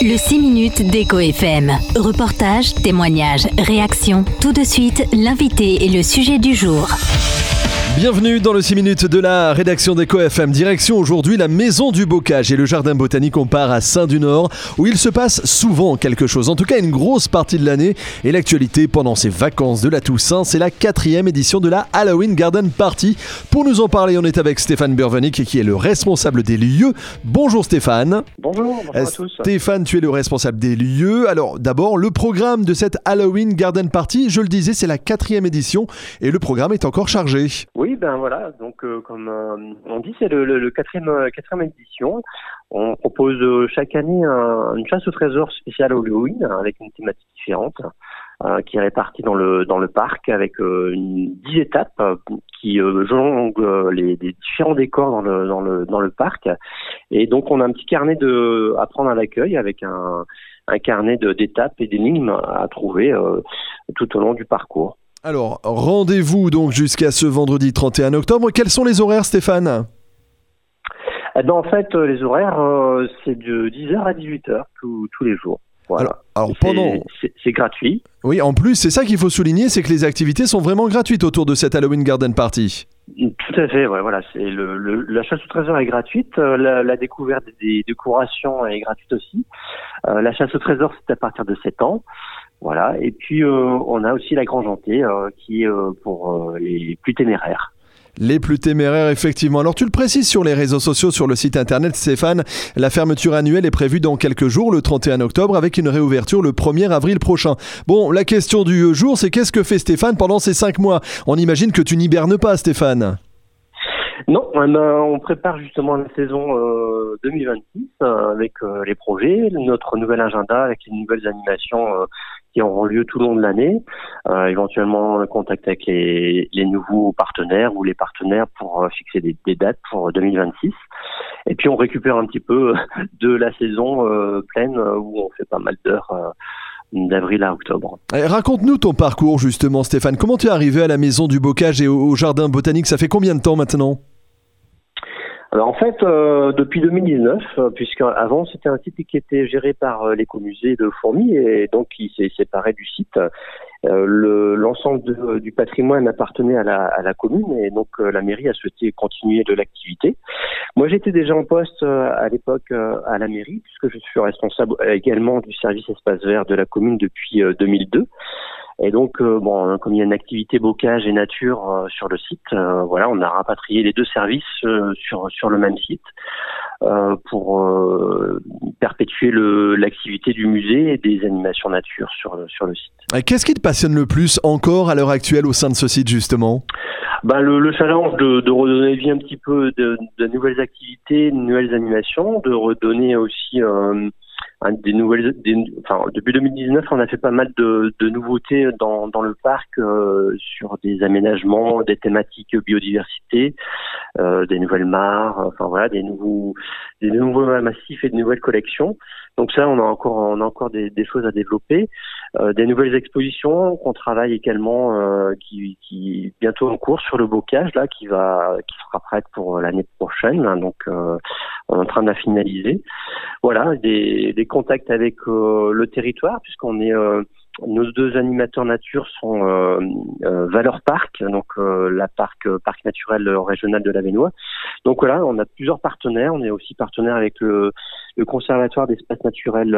Le 6 minutes d'Echo FM. Reportage, témoignages, réactions. Tout de suite, l'invité et le sujet du jour. Bienvenue dans le 6 minutes de la rédaction d'Echo FM. Direction aujourd'hui la Maison du Bocage et le Jardin Botanique. On part à Saint-du-Nord où il se passe souvent quelque chose. En tout cas, une grosse partie de l'année. Et l'actualité pendant ces vacances de la Toussaint, c'est la 4e édition de la Halloween Garden Party. Pour nous en parler, on est avec Stéphane Burvenick qui est le responsable des lieux. Bonjour Stéphane. Bonjour à tous. Stéphane, tu es le responsable des lieux. Alors d'abord, le programme de cette Halloween Garden Party, je le disais, c'est la 4e édition et le programme est encore chargé. Oui, ben voilà, donc comme on dit, c'est le quatrième édition. On propose chaque année une chasse au trésor spéciale Halloween avec une thématique différente qui est répartie dans le parc avec 10 étapes qui jonglent les différents décors dans le parc. Et donc on a un petit carnet à prendre à l'accueil avec un carnet d'étapes et d'énigmes à trouver tout au long du parcours. Alors, rendez-vous donc jusqu'à ce vendredi 31 octobre. Quels sont les horaires, Stéphane ? Eh ben, en fait, les horaires, c'est de 10h à 18h tous les jours. Voilà. Alors c'est gratuit. Oui, en plus, c'est ça qu'il faut souligner, c'est que les activités sont vraiment gratuites autour de cette Halloween Garden Party. Tout à fait, ouais, voilà. C'est la chasse au trésor est gratuite, la découverte des décorations est gratuite aussi. La chasse au trésor, c'est à partir de 7 ans. Voilà, et puis on a aussi la Grand Jantée qui est pour les plus téméraires. Les plus téméraires, effectivement. Alors tu le précises sur les réseaux sociaux, sur le site internet, Stéphane, la fermeture annuelle est prévue dans quelques jours, le 31 octobre, avec une réouverture le 1er avril prochain. Bon, la question du jour, c'est qu'est-ce que fait Stéphane pendant ces 5 mois ? On imagine que tu n'hibernes pas, Stéphane. Non, on prépare justement la saison 2026 avec les projets, notre nouvel agenda avec les nouvelles animations qui auront lieu tout le long de l'année, éventuellement un contact avec les nouveaux partenaires ou les partenaires pour fixer des dates pour 2026. Et puis on récupère un petit peu de la saison pleine où on fait pas mal d'heures d'avril à octobre. Raconte-nous ton parcours justement, Stéphane. Comment tu es arrivé à la Maison du Bocage et au Jardin Botanique ? Ça fait combien de temps maintenant ? Alors en fait, depuis 2019, puisque avant c'était un site qui était géré par l'écomusée de Fourmies et donc qui s'est séparé du site. L'ensemble du patrimoine appartenait à la commune et donc la mairie a souhaité continuer de l'activité. Moi j'étais déjà en poste à l'époque à la mairie puisque je suis responsable également du service espace vert de la commune depuis 2002. Et donc, comme il y a une activité bocage et nature sur le site, voilà, on a rapatrié les deux services sur le même site pour perpétuer l'activité du musée et des animations nature sur le site. Et qu'est-ce qui te passionne le plus encore à l'heure actuelle au sein de ce site justement ? Le challenge de redonner vie un petit peu de nouvelles activités, de nouvelles animations, de redonner aussi depuis 2019, on a fait pas mal de nouveautés dans le parc sur des aménagements, des thématiques biodiversité, des nouvelles mares, enfin voilà, des nouveaux massifs et de nouvelles collections. Donc ça, on a encore des choses à développer, des nouvelles expositions qu'on travaille également, qui bientôt en cours sur le bocage là, qui sera prête pour l'année prochaine. Hein, donc on est en train de la finaliser. Voilà, des contacts avec le territoire puisqu'on est nos deux animateurs nature sont Valeur Parc, donc parc naturel régional de l'Avesnois. Donc voilà, on a plusieurs partenaires. On est aussi partenaire avec le conservatoire d'espaces naturels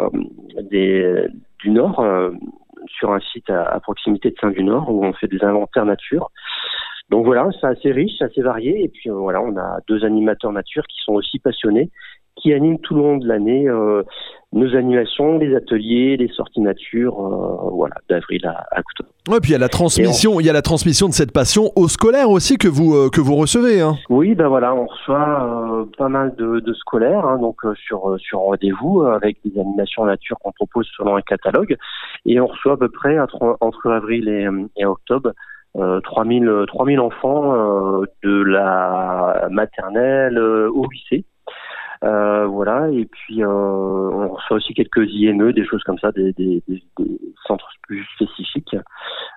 du Nord, sur un site à proximité de Saint-du-Nord où on fait des inventaires nature. Donc voilà, c'est assez riche, assez varié. Et puis voilà, on a deux animateurs nature qui sont aussi passionnés, qui animent tout le long de l'année nos animations, les ateliers, les sorties nature, d'avril à octobre. Ouais, puis il y a la transmission de cette passion aux scolaires aussi que vous recevez. Hein. Oui, on reçoit pas mal de scolaires, hein, donc sur rendez-vous avec des animations nature qu'on propose selon un catalogue, et on reçoit à peu près entre avril et octobre 3000 enfants de la maternelle au lycée. Voilà, et puis on reçoit aussi quelques IME, des choses comme ça, des centres plus spécifiques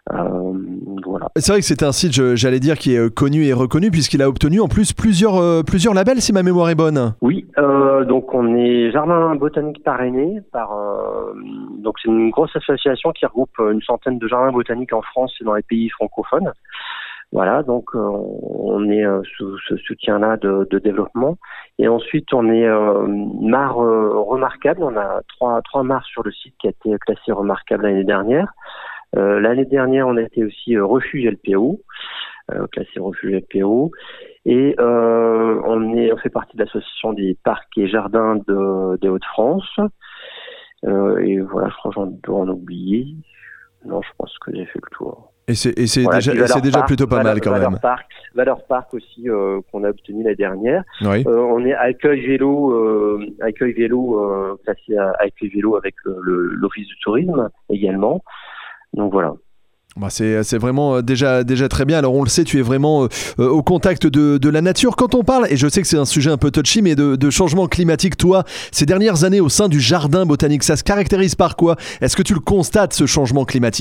Voilà. C'est vrai que c'est un site, j'allais dire, qui est connu et reconnu puisqu'il a obtenu en plus plusieurs labels, si ma mémoire est bonne. Oui, donc on est Jardin botanique parrainé par donc c'est une grosse association qui regroupe une centaine de jardins botaniques en France et dans les pays francophones. Voilà, donc on est sous ce soutien-là de développement. Et ensuite, on est mare remarquable. On a trois mares sur le site qui a été classées remarquables l'année dernière. L'année dernière, on a été aussi refuge LPO, classé refuge LPO. Et on fait partie de l'association des parcs et jardins des Hauts-de-France. Et voilà, je crois que j'en dois en oublier. Non, je pense que j'ai fait le tour. Et c'est déjà plutôt pas mal quand même. Valeur Parc aussi qu'on a obtenu l'année dernière. Oui. On est accueil vélo classé à accueil vélo avec l'Office du tourisme également. Donc voilà. Bah c'est vraiment déjà très bien. Alors on le sait, tu es vraiment au contact de la nature. Quand on parle, et je sais que c'est un sujet un peu touchy, mais de changement climatique, toi, ces dernières années au sein du jardin botanique, ça se caractérise par quoi ? Est-ce que tu le constates, ce changement climatique ?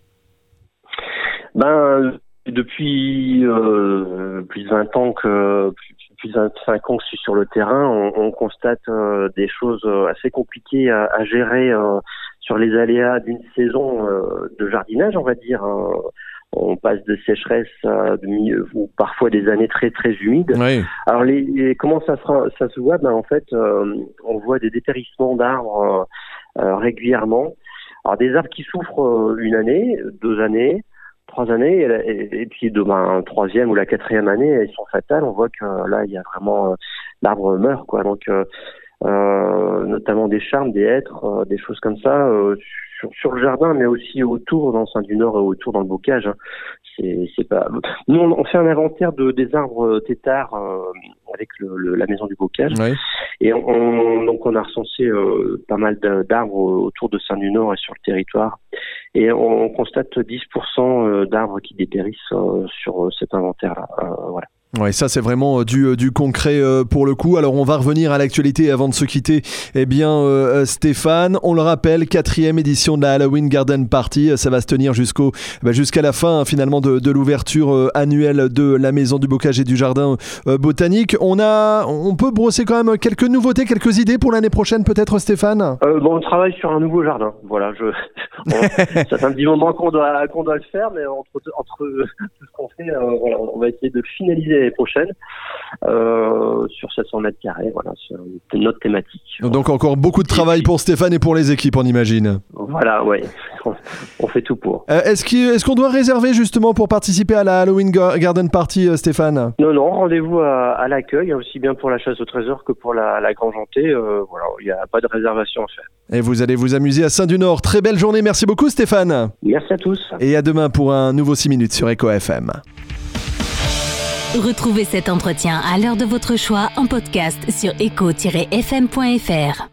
Depuis plus de 20 ans plus de 25 ans que je suis sur le terrain, on constate des choses assez compliquées à gérer sur les aléas d'une saison de jardinage, on va dire. On passe de sécheresse ou parfois des années très très humides. Oui. Alors comment ça se voit ? En fait, on voit des dépérissements d'arbres régulièrement. Alors des arbres qui souffrent une année, 2 années, 3 années, et puis troisième ou la 4e année, elles sont fatales. On voit que là, il y a vraiment l'arbre meurt, quoi. Donc, notamment des charmes, des hêtres, des choses comme ça sur le jardin, mais aussi autour dans le Saint-du-Nord et autour dans le bocage. Hein. C'est pas. Nous, on fait un inventaire des arbres têtards avec la maison du bocage, oui. Et donc on a recensé pas mal d'arbres autour de Saint-du-Nord et sur le territoire. Et on constate 10% d'arbres qui dépérissent sur cet inventaire-là. Voilà. Ouais, ça c'est vraiment du concret pour le coup. Alors on va revenir à l'actualité avant de se quitter. Eh bien Stéphane, on le rappelle, 4e édition de la Halloween Garden Party. Ça va se tenir jusqu'à la fin finalement de l'ouverture annuelle de la Maison du Bocage et du Jardin Botanique. On peut brosser quand même quelques nouveautés, quelques idées pour l'année prochaine peut-être, Stéphane ? On travaille sur un nouveau jardin. Voilà, ça fait un petit moment qu'on doit le faire, mais entre tout ce qu'on fait, voilà, on va essayer de le finaliser l'année prochaine sur 700 mètres carrés. Voilà, c'est notre thématique. Donc encore beaucoup de travail pour Stéphane et pour les équipes, on imagine. Voilà, ouais, on fait tout pour. Est-ce qu'on doit réserver justement pour participer à la Halloween Garden Party, Stéphane ? Non, rendez-vous à l'accueil, aussi bien pour la chasse au trésor que pour la Grand-Jantée. Voilà, il n'y a pas de réservation à faire. Et vous allez vous amuser à Saint-du-Nord. Très belle journée, merci beaucoup Stéphane. Merci à tous. Et à demain pour un nouveau 6 minutes sur Echo FM. Retrouvez cet entretien à l'heure de votre choix en podcast sur echo-fm.fr.